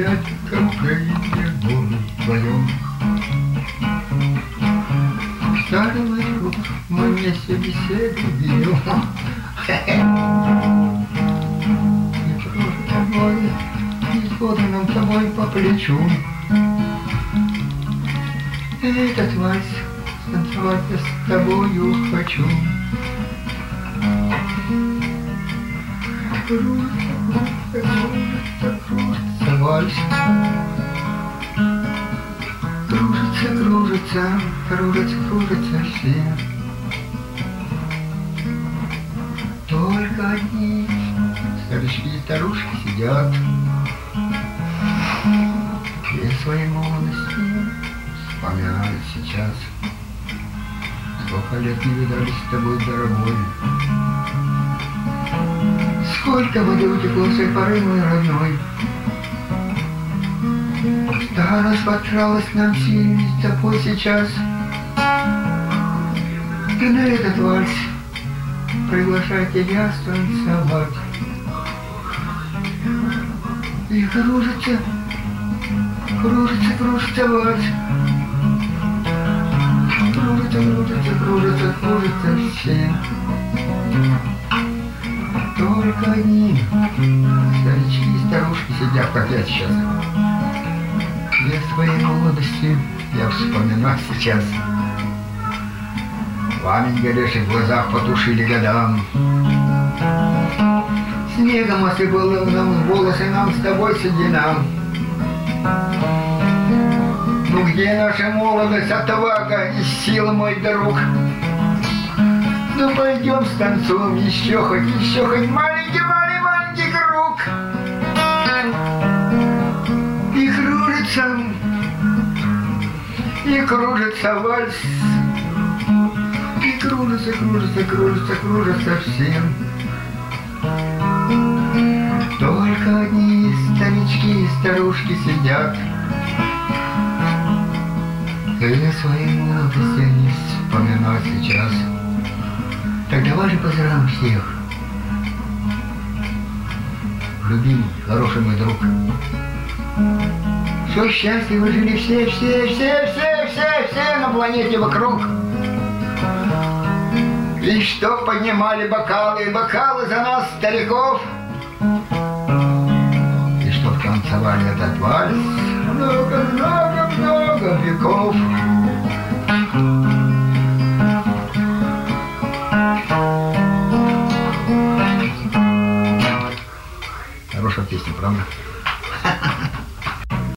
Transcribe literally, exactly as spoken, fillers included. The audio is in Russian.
дядька Украине горы вдвоем. Старый друг, мы вместе беседу ведем. И прожит тобой, и годы нам тобой по плечу. Этот вальс танцевать я с тобою хочу. Кружится, кружится, кружится вальс. Кружится, кружится, кружится, кружится все. Только одни старички и старушки сидят. И своей молодости вспоминают сейчас. Сколько лет не видались с тобой, дорогой. Сколько воды утекло с той поры, мой родной. Старость подкралась нам сильно с тобой сейчас. И на этот вальс приглашаю тебя станцевать. И кружится, кружится, кружится вальс. Кружится, кружится, кружится, кружится все. Только они, старички и старушки, сидят, как я сейчас. Две своей молодости я вспоминаю сейчас. Пламень горящий в глазах потушили годам. Снегом осыпал нам волосы нам с тобой сединам. Ну где наша молодость, отвага и сила, мой друг? Ну пойдем станцуем еще хоть, еще хоть маленький, маленький, маленький круг. И кружится, и кружится вальс. И кружится, кружится, кружится, кружится всем. Только одни старички и старушки сидят. И своей молодости не вспоминать сейчас. Так давай же поздравим всех. Любимый, хороший мой друг. Все счастливы жили все, все, все, все, все, все на планете вокруг. И что поднимали бокалы, бокалы за нас, стариков. И что танцевали этот вальс много, много, много веков. Хорошая песня, правда?